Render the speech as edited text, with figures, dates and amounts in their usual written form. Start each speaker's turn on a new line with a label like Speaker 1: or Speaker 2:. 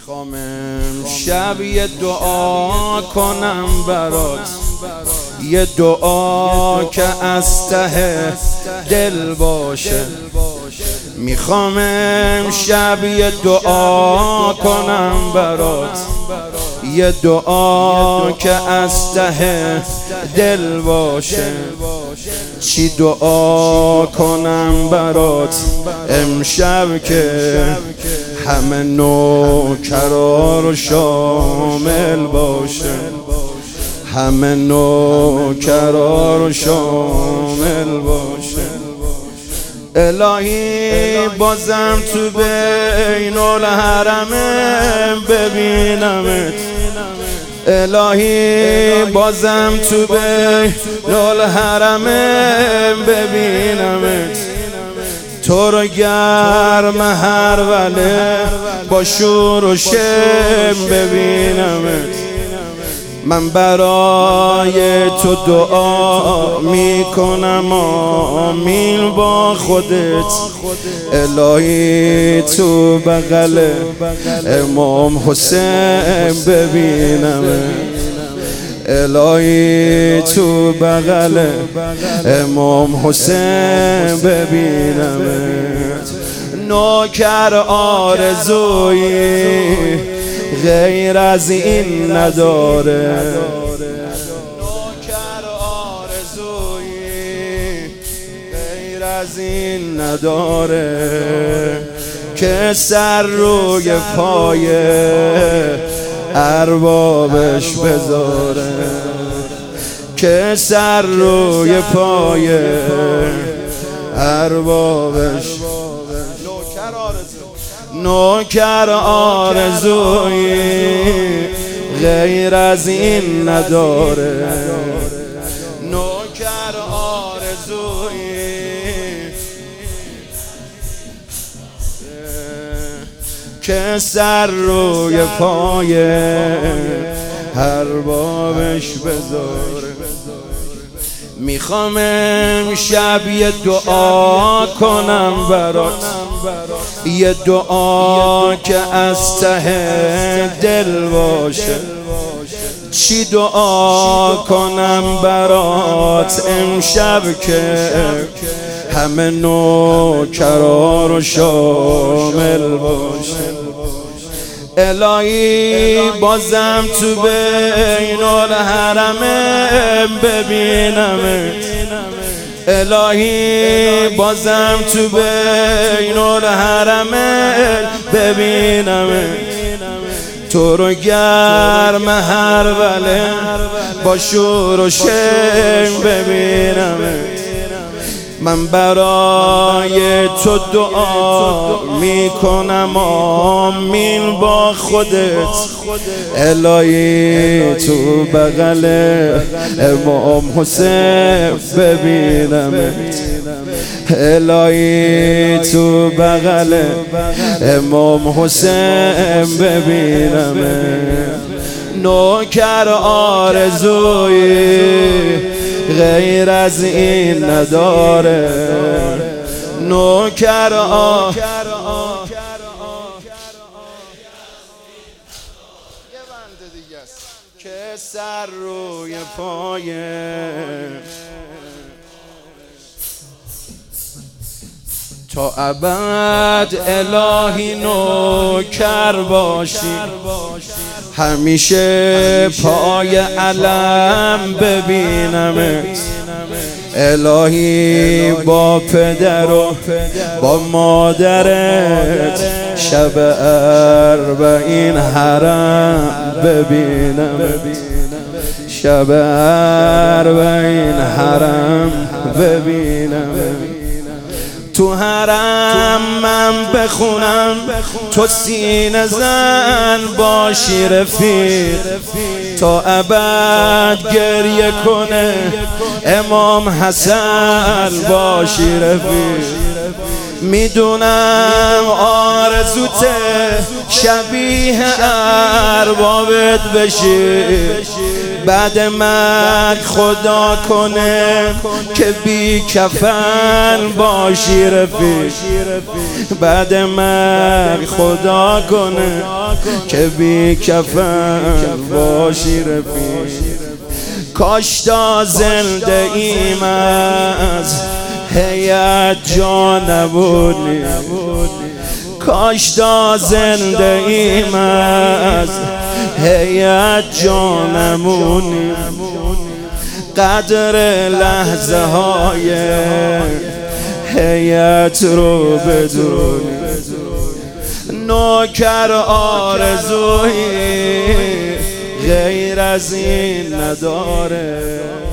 Speaker 1: میخوام امشب یه دعا کنم برات، یه دعا که از ته دل باشه. میخوام امشب یه دعا کنم برات، یه دعا که از ته دل باشه. چی دعا کنم برات امشب که همه نوکرا رو شامل باشه، همه نوکرا رو شامل باشه. الهی بازم تو بین الحرم ببینمت، الهی بازم تو بین الحرم ببینمت. تو رو گرم هر وله با شور و شم ببینمت. من برای تو دعا میکنم آمین با خودت. الهی تو بغل امام حسین ببینمت، الهی تو بغل امام حسین ببینمت. نوکر آرزویی غیر از این نداره، نوکر آرزویی غیر از این نداره که سر روی پای اربابش بذاره، که سر روی پای اربابش. نوکر آرزویی غیر از این نداره، نوکر آرزویی که سر روی پای اربابش بذاره. میخوام امشب یه دعا کنم برات، یه دعا که از ته دل باشه. چی دعا کنم برات امشب که همه نوکرا رو شامل باشه. الهی بازم تو بین الحرم ببینمت، الهی بازم تو بین الحرم ببینمت. تو رو گرم هر وله با شور و شم ببینمت. من برای تو دعا میکنم آمین با خودت. الهی تو بغل امام حسین ببینمت، الهی تو بغل امام حسین ببینمت. نوکر آرزویی غیر از این نداره، نوکر یه بنده دیگه است که سر روی پای تا ابد الهی نوکر باشی، همیشه پای علم ببینمت. الهی با پدر و با مادرت شب اربعین حرم ببینمت، شب اربعین حرم ببینمت. تو حرم من بخونم تو سینه زن باشی رفیق، تا ابد گریه کنه امام حسن باشی رفیق. میدونم آرزوته شبیه اربابت بشی، بعد مرگ خدا کنه که بی کفن باشی رفیق. بعد مرگ خدا کنه که بی کفن باشی رفیق. کاش تا زنده ایم از هیئت جا نبودیم، کاش تا زنده ایم از هیئت جا نمونیم. قدر لحظه های هیئت رو بدونیم. نوکر آرزویی غیر از این نداره.